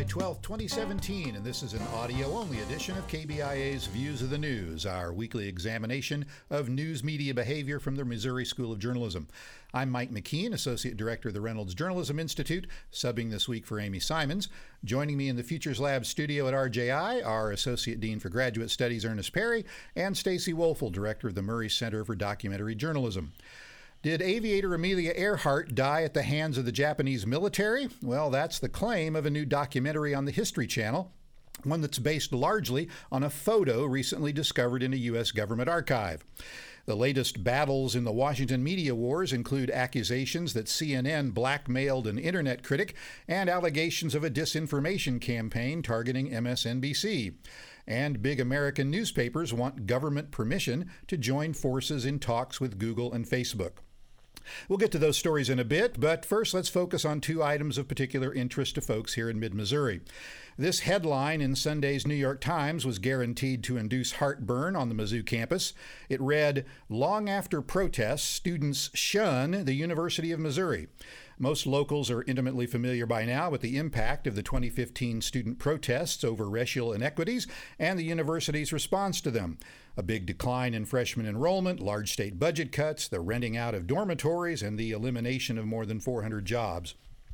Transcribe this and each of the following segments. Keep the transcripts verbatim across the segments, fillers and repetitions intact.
twelfth, twenty seventeen, and this is an audio-only edition of K B I A's Views of the News, our weekly examination of news media behavior from the Missouri School of Journalism. I'm Mike McKean, Associate Director of the Reynolds Journalism Institute, subbing this week for Amy Simons. Joining me in the Futures Lab studio at R J I are Associate Dean for Graduate Studies Ernest Perry and Stacy Woelfel, Director of the Murray Center for Documentary Journalism. Did aviator Amelia Earhart die at the hands of the Japanese military? Well, that's the claim of a new documentary on the History Channel, one that's based largely on a photo recently discovered in a U S government archive. The latest battles in the Washington media wars include accusations that C N N blackmailed an internet critic and allegations of a disinformation campaign targeting M S N B C. And big American newspapers want government permission to join forces in talks with Google and Facebook. We'll get to those stories in a bit, but first let's focus on two items of particular interest to folks here in mid-Missouri. This headline in Sunday's New York Times was guaranteed to induce heartburn on the Mizzou campus. It read, "Long after protests, students shun the University of Missouri." Most locals are intimately familiar by now with the impact of the twenty fifteen student protests over racial inequities and the university's response to them. A big decline in freshman enrollment, large state budget cuts, the renting out of dormitories, and the elimination of more than four hundred jobs.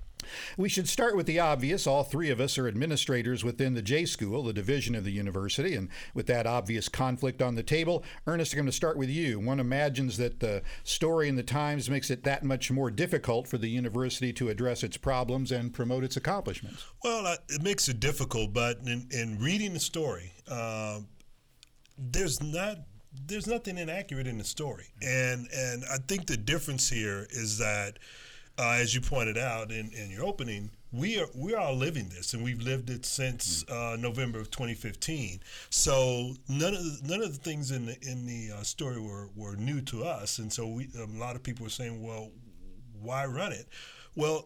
We should start with the obvious. All three of us are administrators within the J School, the division of the university, and with that obvious conflict on the table, Ernest, I'm going to start with you. One imagines that the story in the Times makes it that much more difficult for the university to address its problems and promote its accomplishments. Well, uh, it makes it difficult, but in, in reading the story, uh, there's not there's nothing inaccurate in the story, and and I think the difference here is that. Uh, as you pointed out in, in your opening, we are we are living this, and we've lived it since uh, November of twenty fifteen. So none of the, none of the things in the in the uh, story were, were new to us, and so we a lot of people were saying, "Well, why run it?" Well,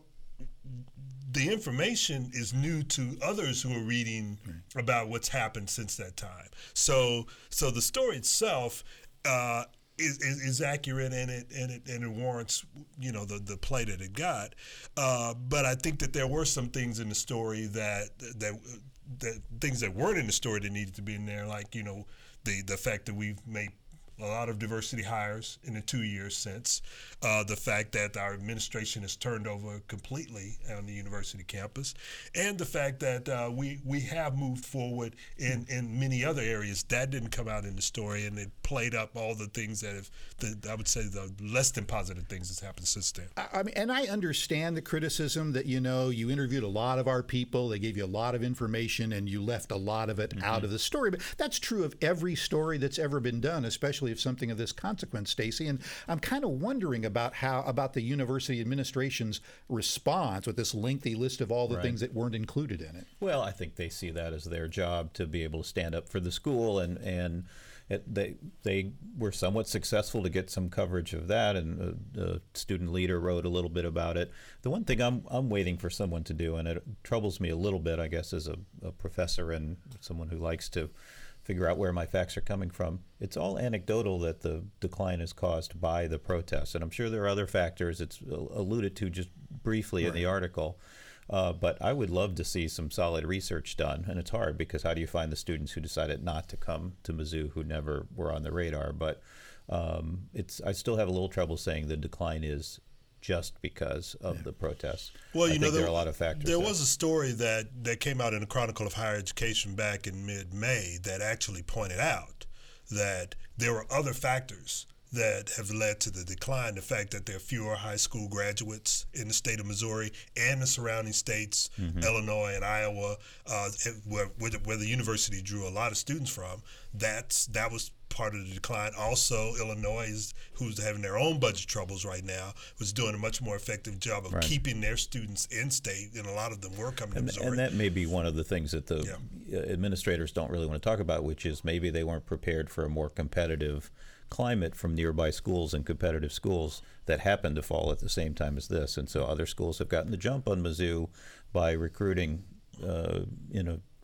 the information is new to others who are reading right. about what's happened since that time. So so the story itself. Uh, Is, is, is accurate and it and it and it warrants you know the, the play that it got, uh, but I think that there were some things in the story that that that things that weren't in the story that needed to be in there, like you know the the fact that we've made a lot of diversity hires in the two years since, uh, the fact that our administration has turned over completely on the university campus, and the fact that uh, we we have moved forward in, in many other areas. That didn't come out in the story, and it played up all the things that have, the, I would say, the less than positive things that's happened since then. I mean, and I understand the criticism that, you know, you interviewed a lot of our people, they gave you a lot of information, and you left a lot of it mm-hmm. out of the story. But that's true of every story that's ever been done, especially of something of this consequence, Stacy. And I'm kind of wondering about how about the university administration's response with this lengthy list of all the right. things that weren't included in it. Well, I think they see that as their job to be able to stand up for the school, and and it, they they were somewhat successful to get some coverage of that, and the, the student leader wrote a little bit about it. The one thing I'm I'm waiting for someone to do, and it troubles me a little bit, I guess, as a, a professor and someone who likes to figure out where my facts are coming from. It's all anecdotal that the decline is caused by the protests, and I'm sure there are other factors. It's alluded to just briefly right. in the article, uh, but I would love to see some solid research done, and it's hard because how do you find the students who decided not to come to Mizzou who never were on the radar? But um, it's I still have a little trouble saying the decline is just because of yeah. the protests. Well, you I know, think there, there are a lot of factors. There there. was a story that, that came out in the Chronicle of Higher Education back in mid-May that actually pointed out that there were other factors that have led to the decline. The fact that there are fewer high school graduates in the state of Missouri and the surrounding states, mm-hmm. Illinois and Iowa, uh, where, where the university drew a lot of students from. That's that was part of the decline. Also, Illinois, who's having their own budget troubles right now, was doing a much more effective job of right. keeping their students in state, and a lot of them were coming and, to Missouri. And that may be one of the things that the yeah. administrators don't really want to talk about, which is maybe they weren't prepared for a more competitive climate from nearby schools and competitive schools that happened to fall at the same time as this. And so other schools have gotten the jump on Mizzou by recruiting uh, you know,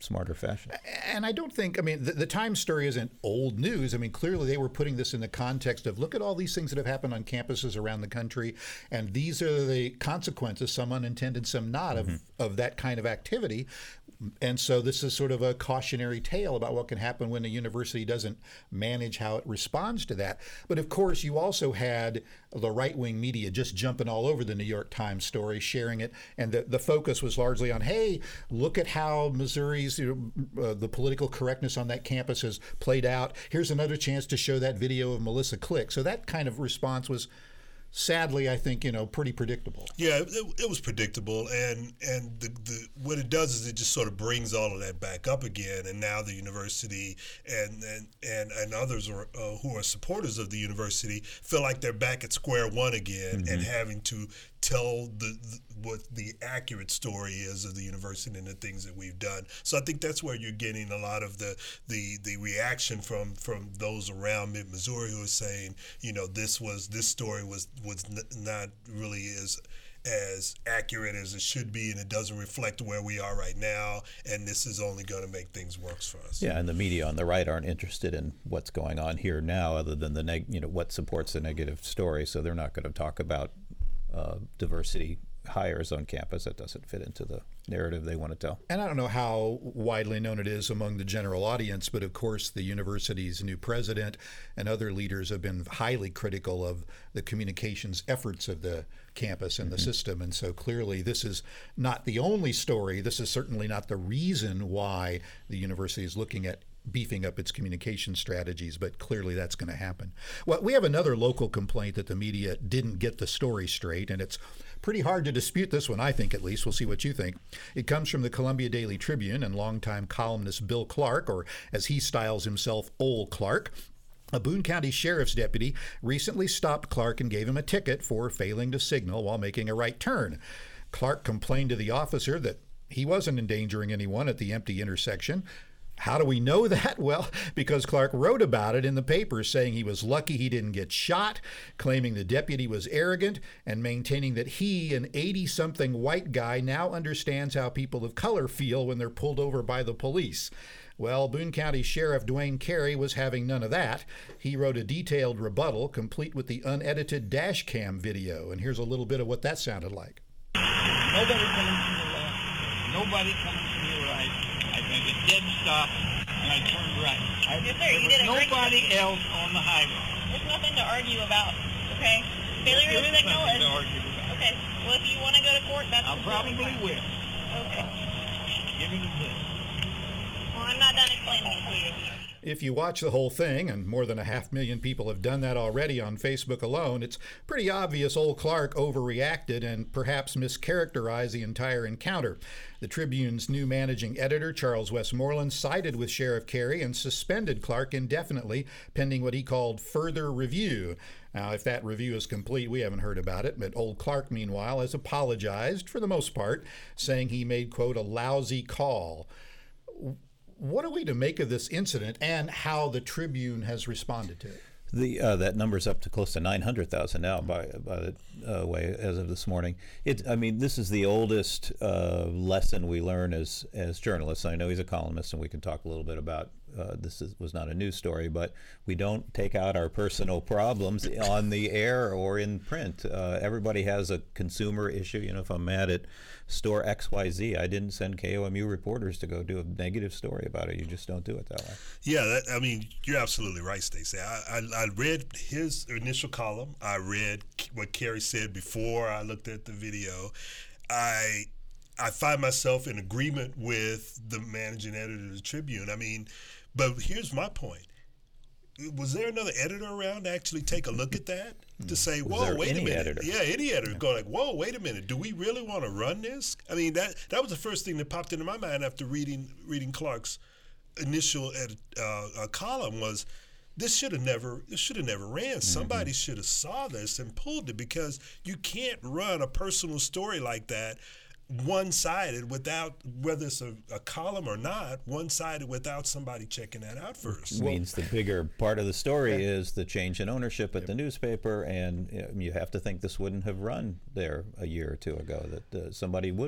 smarter fashion. And I don't think, I mean, the, the Times story isn't old news. I mean, clearly they were putting this in the context of look at all these things that have happened on campuses around the country, and these are the consequences, some unintended, some not, of, mm-hmm. of that kind of activity. And so this is sort of a cautionary tale about what can happen when a university doesn't manage how it responds to that. But of course, you also had the right-wing media just jumping all over the New York Times story, sharing it. And the, the focus was largely on, hey, look at how Missouri's, you know, uh, the political correctness on that campus has played out. Here's another chance to show that video of Melissa Click. So that kind of response was, sadly, I think, you know, pretty predictable. Yeah, it, it was predictable, and and the, the what it does is it just sort of brings all of that back up again, and now the university and and and, and others are, uh, who are supporters of the university feel like they're back at square one again, mm-hmm. and having to tell the, the what the accurate story is of the university and the things that we've done. So I think that's where you're getting a lot of the the, the reaction from from those around Mid-Missouri who are saying, you know, this was this story was was n- not really as as accurate as it should be, and it doesn't reflect where we are right now, and this is only going to make things worse for us. Yeah, and the media on the right aren't interested in what's going on here now, other than the neg- you know what supports the negative story. So they're not going to talk about uh, diversity hires on campus. That doesn't fit into the narrative they want to tell. And I don't know how widely known it is among the general audience, but of course the university's new president and other leaders have been highly critical of the communications efforts of the campus and mm-hmm. the system. And so clearly this is not the only story. This is certainly not the reason why the university is looking at beefing up its communication strategies, but clearly that's going to happen. Well, we have another local complaint that the media didn't get the story straight, and it's pretty hard to dispute this one, I think, at least. We'll see what you think. It comes from the Columbia Daily Tribune and longtime columnist Bill Clark, or as he styles himself, Old Clark. A Boone County Sheriff's deputy recently stopped Clark and gave him a ticket for failing to signal while making a right turn. Clark complained to the officer that he wasn't endangering anyone at the empty intersection. How do we know that? Well, because Clark wrote about it in the paper, saying he was lucky he didn't get shot, claiming the deputy was arrogant, and maintaining that he, an eighty-something white guy, now understands how people of color feel when they're pulled over by the police. Well, Boone County Sheriff Dwayne Carey was having none of that. He wrote a detailed rebuttal, complete with the unedited dash cam video, and here's a little bit of what that sounded like. Nobody coming from the left. Nobody coming from the right. I made a dead stop, and I turned right. I, yes, sir, you there did was a great nobody else on the highway. There's nothing to argue about, okay? Failure There to is signal nothing is... to argue about. Okay, well, if you want to go to court, that's... I probably fine. will. Okay. Give me the bill. Well, I'm not done explaining it to you. If you watch the whole thing, and more than a half million people have done that already on Facebook alone, it's pretty obvious old Clark overreacted and perhaps mischaracterized the entire encounter. The Tribune's new managing editor, Charles Westmoreland, sided with Sheriff Carey and suspended Clark indefinitely, pending what he called further review. Now, if that review is complete, we haven't heard about it, but old Clark, meanwhile, has apologized, for the most part, saying he made, quote, a lousy call. What are we to make of this incident and how the Tribune has responded to it? The uh, that number's up to close to nine hundred thousand now, by by the uh, way, as of this morning. It, I mean, this is the oldest uh, lesson we learn as as journalists. I know he's a columnist, and we can talk a little bit about uh, this. Is, was not a news story, but we don't take out our personal problems on the air or in print. Uh, everybody has a consumer issue. You know, if I'm mad at store X Y Z, I didn't send K O M U reporters to go do a negative story about it. You just don't do it that way. Yeah, that, I mean, you're absolutely right, Stacey. I, I, I read his initial column. I read what Carey said before I looked at the video. I I find myself in agreement with the managing editor of the Tribune. I mean, but here's my point. Was there another editor around to actually take a look at that? To say, whoa, wait a minute. Editor? Yeah, any editor yeah. go like, whoa, wait a minute. Do we really want to run this? I mean, that that was the first thing that popped into my mind after reading reading Clark's initial edit, uh, uh, column was, this should have never this should have never ran. Mm-hmm. Somebody should have saw this and pulled it, because you can't run a personal story like that one-sided without, whether it's a, a column or not, one-sided without somebody checking that out first. Which means the bigger part of the story yeah. is the change in ownership at yep. the newspaper, and you have to think this wouldn't have run there a year or two ago, that uh, somebody would have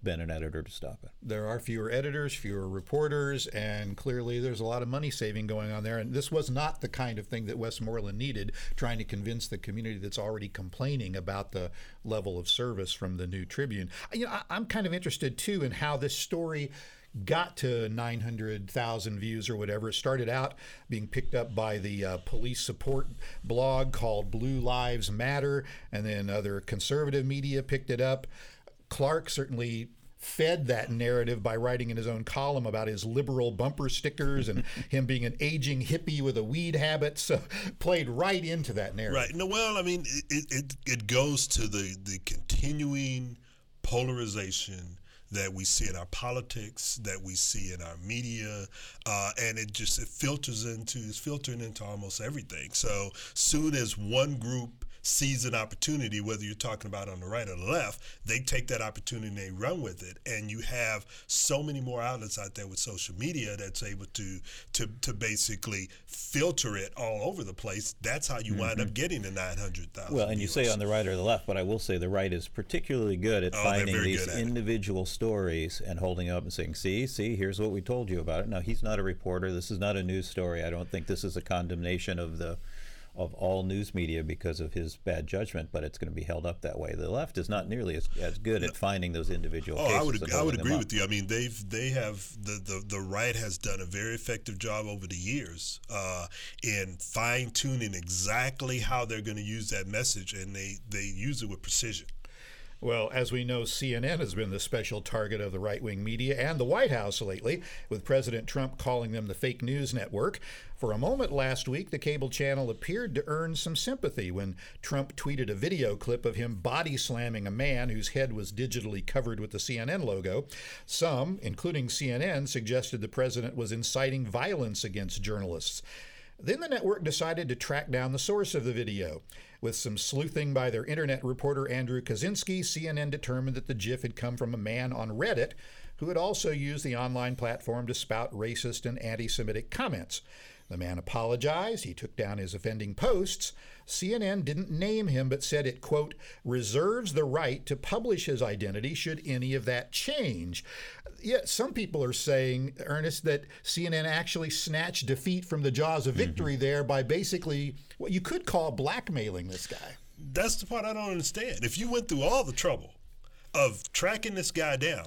been an editor to stop it. There are fewer editors, fewer reporters, and clearly there's a lot of money saving going on there. And this was not the kind of thing that Westmoreland needed, trying to convince the community that's already complaining about the level of service from the New Tribune. You know, I, I'm kind of interested, too, in how this story got to nine hundred thousand views or whatever. It started out being picked up by the uh, police support blog called Blue Lives Matter, and then other conservative media picked it up. Clark certainly fed that narrative by writing in his own column about his liberal bumper stickers and him being an aging hippie with a weed habit, so played right into that narrative. Right. No, well, I mean, it, it, it goes to the, the continuing polarization that we see in our politics, that we see in our media, uh, and it just it filters into it's filtering into almost everything. So soon as one group sees an opportunity, whether you're talking about on the right or the left, they take that opportunity and they run with it. And you have so many more outlets out there with social media that's able to to to basically filter it all over the place. That's how you mm-hmm. wind up getting the nine hundred thousand. Well, and viewers. You say on the right or the left, but I will say the right is particularly good at oh, finding these at individual it. stories and holding up and saying, see, see, here's what we told you about it. Now, he's not a reporter. This is not a news story. I don't think this is a condemnation of the of all news media because of his bad judgment, but it's going to be held up that way. The left is not nearly as, as good at finding those individual oh, cases. I would and I would holding agree them with up. you. I mean, they've they have the, the, the right has done a very effective job over the years uh, in fine tuning exactly how they're going to use that message, and they, they use it with precision. Well, as we know, C N N has been the special target of the right-wing media and the White House lately, with President Trump calling them the fake news network. For a moment last week, the cable channel appeared to earn some sympathy when Trump tweeted a video clip of him body slamming a man whose head was digitally covered with the C N N logo. Some, including C N N, suggested the president was inciting violence against journalists. Then the network decided to track down the source of the video. With some sleuthing by their internet reporter Andrew Kaczynski, C N N determined that the GIF had come from a man on Reddit who had also used the online platform to spout racist and anti-Semitic comments. The man apologized. He took down his offending posts. C N N didn't name him, but said it, quote, reserves the right to publish his identity should any of that change. Yet some people are saying, Ernest, that C N N actually snatched defeat from the jaws of victory mm-hmm. there by basically what you could call blackmailing this guy. That's the part I don't understand. If you went through all the trouble of tracking this guy down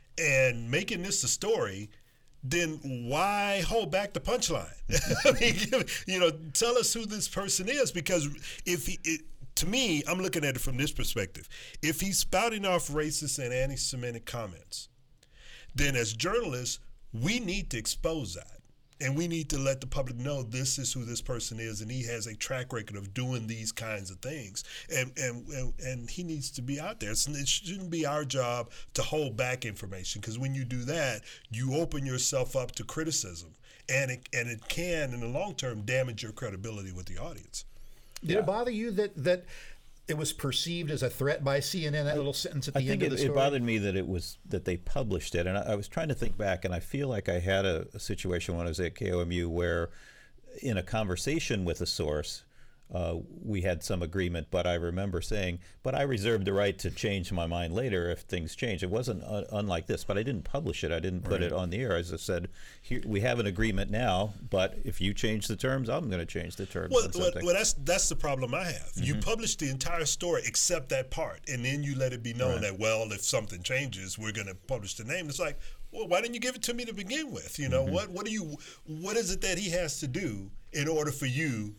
and making this a story, then why hold back the punchline? I mean, you know, tell us who this person is, because if he, it, to me, I'm looking at it from this perspective. If he's spouting off racist and anti-Semitic comments, then as journalists, we need to expose that. And we need to let the public know this is who this person is, and he has a track record of doing these kinds of things. And and and, and he needs to be out there. It's, it shouldn't be our job to hold back information, because when you do that, you open yourself up to criticism. And it, and it can, in the long term, damage your credibility with the audience. Did yeah. it bother you that that it was perceived as a threat by C N N, that little sentence at the I end think of the it, story? it bothered me that it was that they published it, and I, I was trying to think back, and I feel like I had a, a situation when I was at K O M U where, in a conversation with a source, uh, we had some agreement, but I remember saying, but I reserved the right to change my mind later if things change. It wasn't uh, unlike this, but I didn't publish it. I didn't put right. it on the air. As I said, here, we have an agreement now, but if you change the terms, I'm going to change the terms. Well, well, well, that's that's the problem I have. Mm-hmm. You publish the entire story except that part, and then you let it be known right. that, well, if something changes, we're going to publish the name. It's like, well, why didn't you give it to me to begin with? You know, mm-hmm. what what do you what is it that he has to do in order for you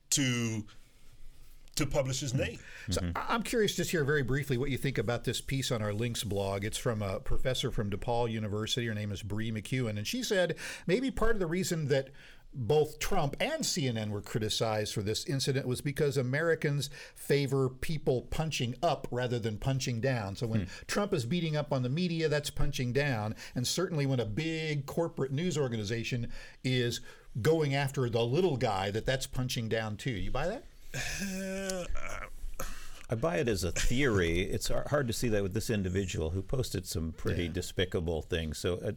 to to publish his name? So mm-hmm. I'm curious just here very briefly what you think about this piece on our Links blog. It's from a professor from DePaul University. Her name is Bree McEwen, and she said maybe part of the reason that both Trump and C N N were criticized for this incident was because Americans favor people punching up rather than punching down. So when hmm. Trump is beating up on the media, that's punching down. And certainly when a big corporate news organization is going after the little guy, that that's punching down too. You buy that? Uh, I buy it as a theory. It's hard to see that with this individual who posted some pretty yeah. despicable things. So uh,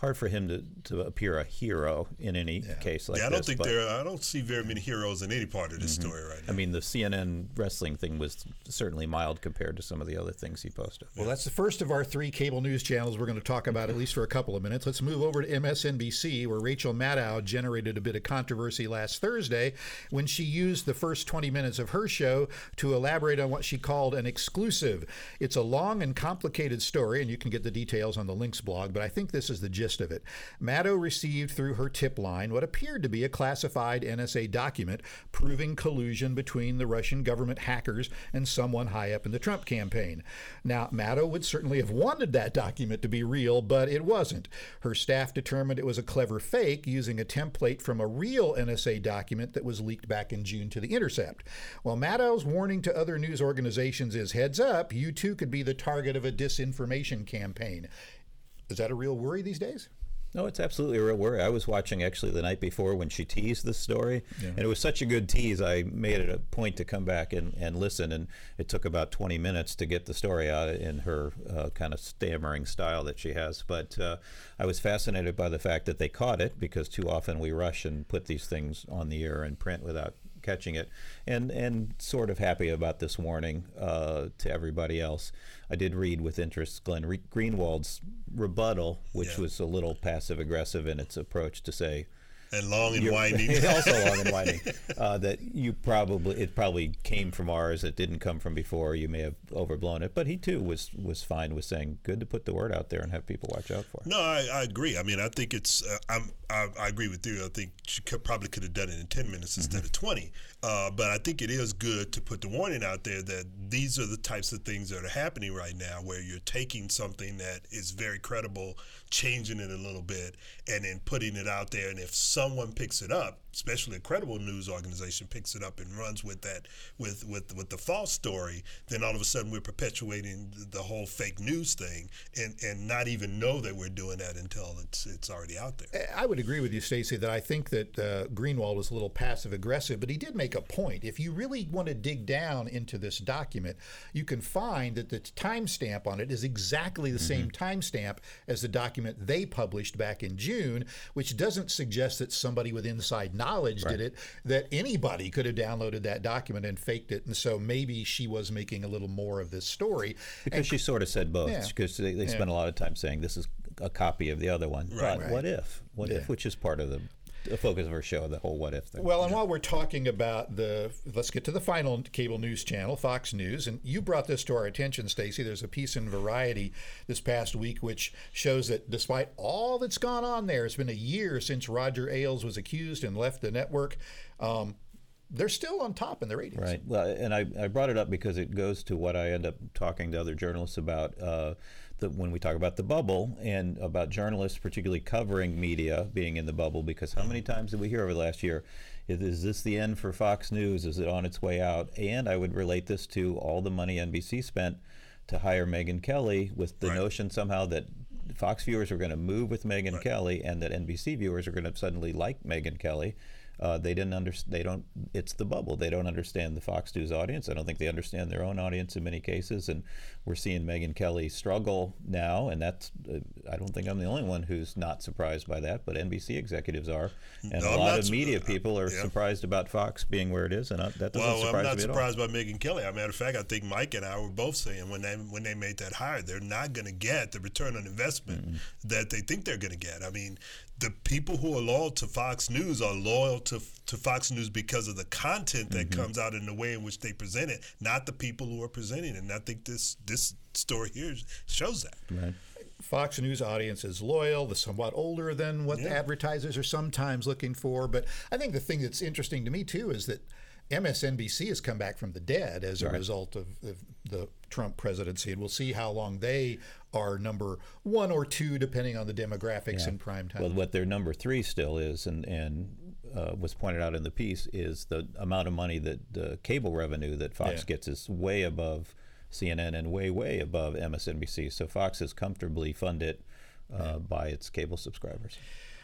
hard for him to, to appear a hero in any yeah. case like this. Yeah, I don't think but, there. I don't see very many heroes in any part of this mm-hmm. story right now. I mean, the C N N wrestling thing was certainly mild compared to some of the other things he posted. Well, that's the first of our three cable news channels we're going to talk about, at least for a couple of minutes. Let's move over to M S N B C, where Rachel Maddow generated a bit of controversy last Thursday when she used the first twenty minutes of her show to elaborate on what she called an exclusive. It's a long and complicated story, and you can get the details on the Links blog, but I think this is the gist of it. Maddow received through her tip line what appeared to be a classified N S A document proving collusion between the Russian government hackers and someone high up in the Trump campaign. Now, Maddow would certainly have wanted that document to be real, but it wasn't. Her staff determined it was a clever fake using a template from a real N S A document that was leaked back in June to The Intercept. Well, Maddow's warning to other news organizations is, heads up, you too could be the target of a disinformation campaign. Is that a real worry these days? No, it's absolutely a real worry. I was watching actually the night before when she teased this story, yeah. and it was such a good tease, I made it a point to come back and, and listen, and it took about twenty minutes to get the story out in her uh, kind of stammering style that she has. But uh, I was fascinated by the fact that they caught it, because too often we rush and put these things on the air and print without catching it, and and sort of happy about this warning uh, to everybody else. I did read with interest Glenn Re- Greenwald's rebuttal, which yeah. was a little passive-aggressive in its approach to say, and long and winding. Also long and winding. Uh, that you probably it probably came from ours. It didn't come from before. You may have overblown it. But he too was was fine with saying, good to put the word out there and have people watch out for it. No, I, I agree. I mean, I think it's. Uh, I'm. I, I agree with you. I think she could, probably could have done it in ten minutes mm-hmm. instead of twenty. Uh, but I think it is good to put the warning out there that these are the types of things that are happening right now, where you're taking something that is very credible, changing it a little bit, and then putting it out there. And if someone picks it up, especially a credible news organization picks it up and runs with that, with with with the false story, then all of a sudden we're perpetuating the whole fake news thing, and, and not even know that we're doing that until it's it's already out there. I would agree with you, Stacey, that I think that uh, Greenwald was a little passive aggressive, but he did make a point. If you really want to dig down into this document, you can find that the timestamp on it is exactly the mm-hmm. same timestamp as the document they published back in June, which doesn't suggest that somebody with inside knowledge right. did it, that anybody could have downloaded that document and faked it. And so maybe she was making a little more of this story. Because and, she sort of said both, yeah. because they, they yeah. spent a lot of time saying this is a copy of the other one. Right. But right. what if? What yeah. if? Which is part of the the focus of our show, the whole what if thing. Well, and while we're talking about the, let's get to the final cable news channel, Fox News, and you brought this to our attention, Stacey. There's a piece in Variety this past week which shows that despite all that's gone on there, it's been a year since Roger Ailes was accused and left the network. Um, they're still on top in the ratings. Right. Well, and I, I brought it up because it goes to what I end up talking to other journalists about uh, the, when we talk about the bubble and about journalists particularly covering media being in the bubble, because how many times did we hear over the last year, is this the end for Fox News? Is it on its way out? And I would relate this to all the money N B C spent to hire Megyn Kelly, with the right. notion somehow that Fox viewers are going to move with Megyn right. Kelly, and that N B C viewers are going to suddenly like Megyn Kelly. Uh, they didn't understand. They don't. It's the bubble. They don't understand the Fox News audience. I don't think they understand their own audience in many cases. And we're seeing Megyn Kelly struggle now, and that's. Uh, I don't think I'm the only one who's not surprised by that. But N B C executives are, and no, a I'm lot of su- media people are yeah. surprised about Fox being where it is, and I, that doesn't well, surprise I'm not me surprised at all. by Megyn Kelly. As a matter of fact, I think Mike and I were both saying when they when they made that hire, they're not going to get the return on investment mm-hmm. that they think they're going to get. I mean, the people who are loyal to Fox News are loyal to to Fox News because of the content that mm-hmm. comes out in the way in which they present it, not the people who are presenting it. And I think this this story here shows that. Right. Fox News audience is loyal, they're somewhat older than what yeah. the advertisers are sometimes looking for. But I think the thing that's interesting to me, too, is that M S N B C has come back from the dead as a right. result of, of the Trump presidency, and we'll see how long they are number one or two, depending on the demographics yeah. in prime time. Well, what their number three still is, and and uh, was pointed out in the piece, is the amount of money that the cable revenue that Fox yeah. gets is way above C N N and way, way above M S N B C. So Fox is comfortably funded uh, yeah. by its cable subscribers.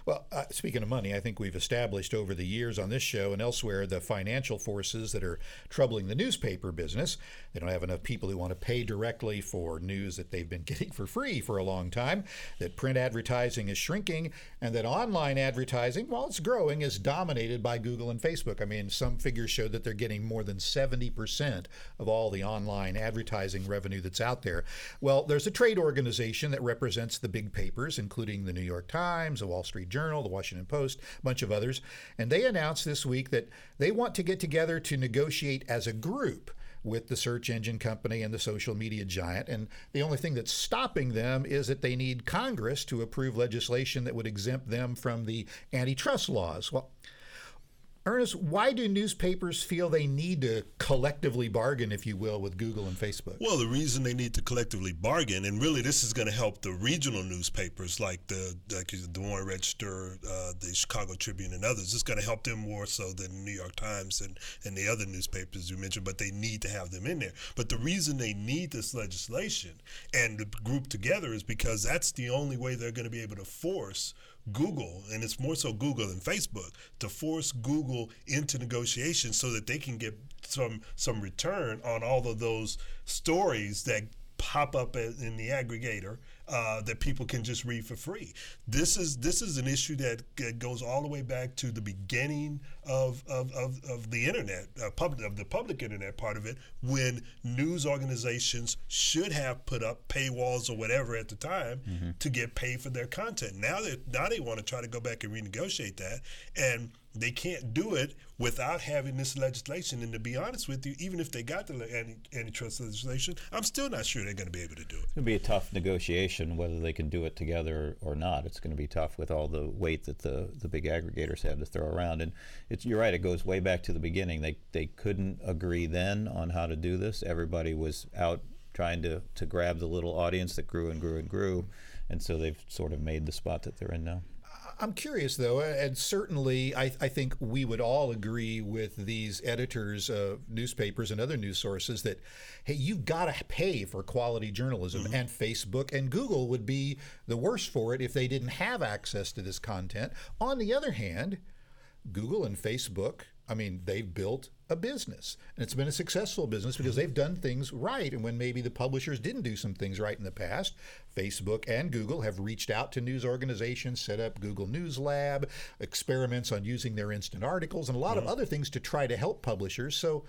Well, uh, speaking of money, I think we've established over the years on this show and elsewhere the financial forces that are troubling the newspaper business. They don't have enough people who want to pay directly for news that they've been getting for free for a long time, that print advertising is shrinking, and that online advertising, while it's growing, is dominated by Google and Facebook. I mean, some figures show that they're getting more than seventy percent of all the online advertising revenue that's out there. Well, there's a trade organization that represents the big papers, including the New York Times, the Wall Street Journal, the Washington Post, a bunch of others, and they announced this week that they want to get together to negotiate as a group with the search engine company and the social media giant. And the only thing that's stopping them is that they need Congress to approve legislation that would exempt them from the antitrust laws. Well, Ernest, why do newspapers feel they need to collectively bargain, if you will, with Google and Facebook? Well, the reason they need to collectively bargain, and really this is going to help the regional newspapers like the like the Des Moines Register, uh, the Chicago Tribune, and others. It's going to help them more so than the New York Times and, and the other newspapers you mentioned, but they need to have them in there. But the reason they need this legislation and the group together is because that's the only way they're going to be able to force Google, and it's more so Google than Facebook, to force Google into negotiations so that they can get some some return on all of those stories that pop up in the aggregator uh, that people can just read for free. This is this is an issue that goes all the way back to the beginning of of, of, of the internet, uh, public, of the public internet part of it, when news organizations should have put up paywalls or whatever at the time mm-hmm. to get paid for their content. Now they now they want to try to go back and renegotiate that, and they can't do it without having this legislation. And to be honest with you, even if they got the anti- antitrust legislation, I'm still not sure they're going to be able to do it. It's going to be a tough negotiation whether they can do it together or not. It's going to be tough with all the weight that the, the big aggregators have to throw around. And it's, you're right, it goes way back to the beginning. They they couldn't agree then on how to do this. Everybody was out trying to, to grab the little audience that grew and grew and grew. And so they've sort of made the spot that they're in now. I'm curious, though, and certainly I, I think we would all agree with these editors of newspapers and other news sources that, hey, you've got to pay for quality journalism. Mm-hmm. And Facebook and Google would be the worst for it if they didn't have access to this content. On the other hand, Google and Facebook, I mean, they've built a business, and it's been a successful business because they've done things right. And when maybe the publishers didn't do some things right in the past, Facebook and Google have reached out to news organizations, set up Google News Lab, experiments on using their instant articles, and a lot mm-hmm. of other things to try to help publishers. So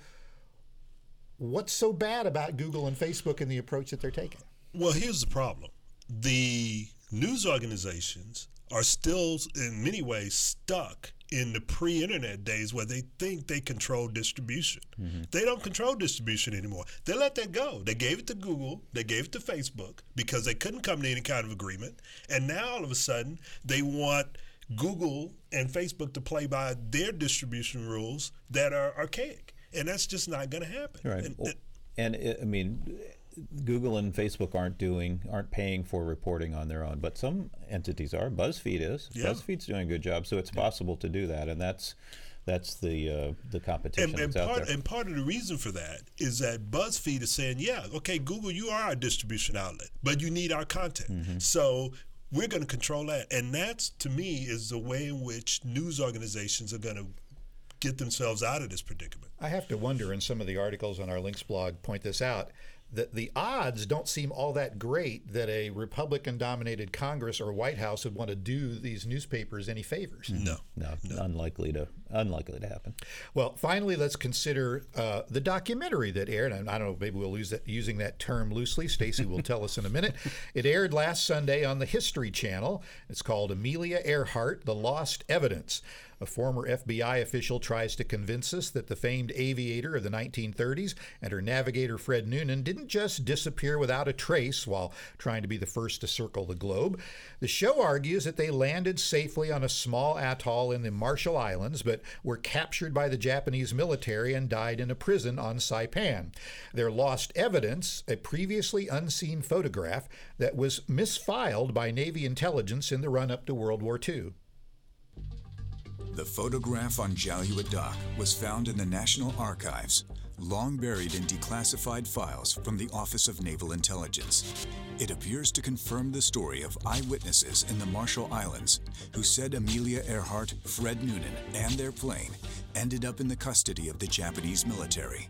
what's so bad about Google and Facebook and the approach that they're taking? Well, here's the problem. The news organizations are still, in many ways, stuck in the pre-internet days where they think they control distribution. Mm-hmm. They don't control distribution anymore. They let that go. They gave it to Google. They gave it to Facebook because they couldn't come to any kind of agreement. And now all of a sudden they want Google and Facebook to play by their distribution rules that are archaic. And that's just not going to happen. Right. And, well, and it, I mean, Google and Facebook aren't doing, aren't paying for reporting on their own, but some entities are. BuzzFeed is. Yeah. BuzzFeed's doing a good job, so it's possible to do that, and that's that's the uh, the competition and, and that's part, out there. And part of the reason for that is that BuzzFeed is saying, yeah, okay, Google, you are our distribution outlet, but you need our content. Mm-hmm. So we're going to control that, and that's, to me, is the way in which news organizations are going to get themselves out of this predicament. I have to wonder, and some of the articles on our Links blog point this out, that the odds don't seem all that great that a Republican-dominated Congress or White House would want to do these newspapers any favors. No, no, no. unlikely to unlikely to happen. Well, finally, let's consider uh, the documentary that aired. And I don't know, maybe we'll use that, using that term loosely. Stacey will tell us in a minute. It aired last Sunday on the History Channel. It's called Amelia Earhart: The Lost Evidence. A former F B I official tries to convince us that the famed aviator of the nineteen thirties and her navigator Fred Noonan didn't just disappear without a trace while trying to be the first to circle the globe. The show argues that they landed safely on a small atoll in the Marshall Islands, but were captured by the Japanese military and died in a prison on Saipan. Their lost evidence, a previously unseen photograph that was misfiled by Navy intelligence in the run-up to World War Two. The photograph on Jalua Dock was found in the National Archives, long buried in declassified files from the Office of Naval Intelligence. It appears to confirm the story of eyewitnesses in the Marshall Islands who said Amelia Earhart, Fred Noonan, and their plane ended up in the custody of the Japanese military.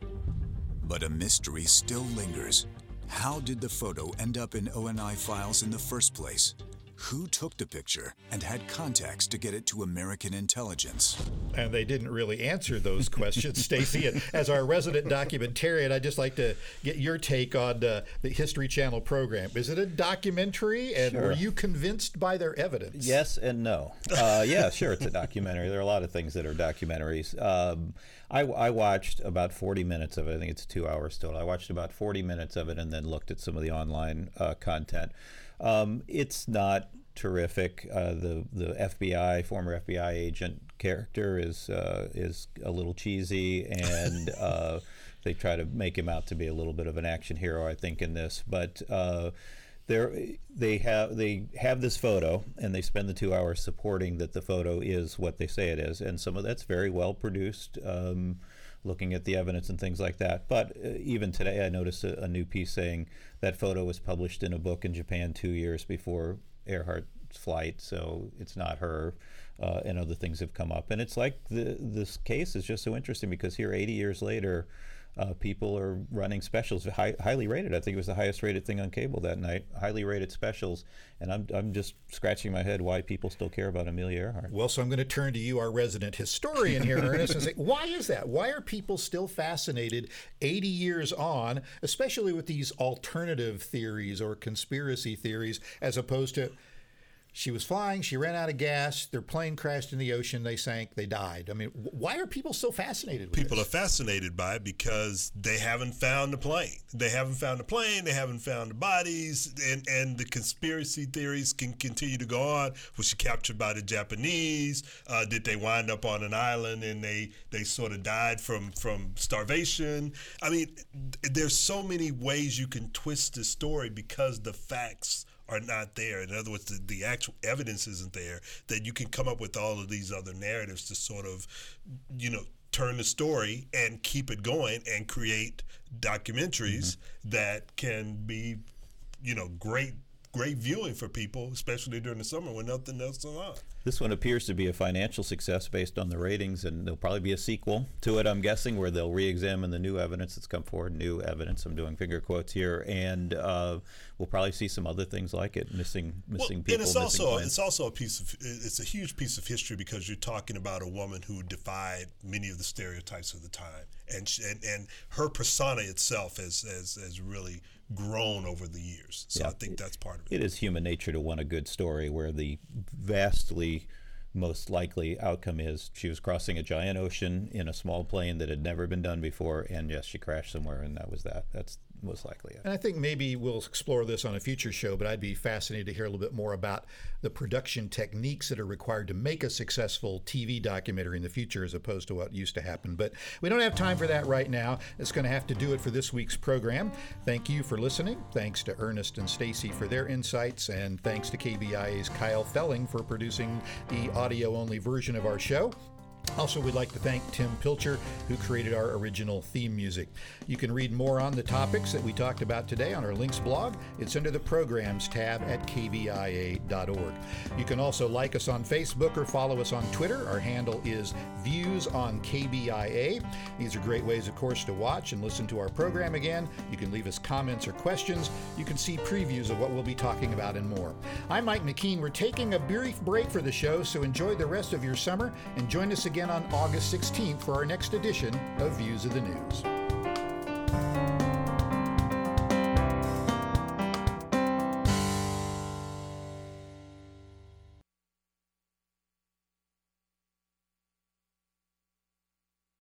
But a mystery still lingers. How did the photo end up in O N I files in the first place? Who took the picture and had contacts to get it to American intelligence? And they didn't really answer those questions, Stacy. And as our resident documentarian, I'd just like to get your take on uh, the History Channel program. Is it a documentary, and Sure. were you convinced by their evidence? Yes and no. Uh, yeah, sure, it's a documentary. There are a lot of things that are documentaries. Um, I, I watched about forty minutes of it. I think it's two hours total. I watched about forty minutes of it and then looked at some of the online uh, content. Um, it's not terrific. Uh, the the F B I, former F B I agent character is uh, is a little cheesy, and uh, they try to make him out to be a little bit of an action hero, I think, in this. But uh, they they have they have this photo, and they spend the two hours supporting that the photo is what they say it is, and some of that's very well produced. Um, looking at the evidence and things like that. But uh, even today, I noticed a, a new piece saying that photo was published in a book in Japan two years before Earhart's flight, so it's not her, uh, and other things have come up. And it's like the, this case is just so interesting because here, eighty years later, uh, people are running specials, high, highly rated. I think it was the highest rated thing on cable that night, highly rated specials. And I'm, I'm just scratching my head why people still care about Amelia Earhart. Well, so I'm going to turn to you, our resident historian here, Ernest, and say, why is that? Why are people still fascinated eighty years on, especially with these alternative theories or conspiracy theories, as opposed to she was flying, she ran out of gas, their plane crashed in the ocean, they sank, they died. I mean, why are people so fascinated with People this? are fascinated by it because they haven't found the plane. They haven't found the plane, they haven't found the bodies, and, and the conspiracy theories can continue to go on. Was she captured by the Japanese? Uh, did they wind up on an island and they, they sort of died from, from starvation? I mean, there's so many ways you can twist the story because the facts are not there. In other words, the, the actual evidence isn't there, that you can come up with all of these other narratives to sort of, you know, turn the story and keep it going and create documentaries mm-hmm. that can be, you know, great, great viewing for people, especially during the summer when nothing else is on. This one appears to be a financial success based on the ratings, and there'll probably be a sequel to it, I'm guessing, where they'll re-examine the new evidence that's come forward, new evidence, I'm doing finger quotes here, and uh, we'll probably see some other things like it, missing missing well, people, and it's missing also planes. it's also a piece of it's a huge piece of history because you're talking about a woman who defied many of the stereotypes of the time, and she, and, and her persona itself has, has has really grown over the years. So yeah, I think that's part of it. It is human nature to want a good story where the vastly most likely outcome is she was crossing a giant ocean in a small plane that had never been done before, and yes, she crashed somewhere, and that was that. That's most likely it. And I think maybe we'll explore this on a future show, but I'd be fascinated to hear a little bit more about the production techniques that are required to make a successful T V documentary in the future as opposed to what used to happen. But we don't have time for that right now. It's going to have to do it for this week's program. Thank you for listening. Thanks to Ernest and Stacy for their insights, and thanks to K B I A's Kyle Felling for producing the audio-only version of our show. Also, we'd like to thank Tim Pilcher, who created our original theme music. You can read more on the topics that we talked about today on our links blog. It's under the Programs tab at k b i a dot org. You can also like us on Facebook or follow us on Twitter. Our handle is Views on K B I A. These are great ways, of course, to watch and listen to our program again. You can leave us comments or questions. You can see previews of what we'll be talking about and more. I'm Mike McKean. We're taking a brief break for the show, so enjoy the rest of your summer and join us again on August sixteenth for our next edition of Views of the News.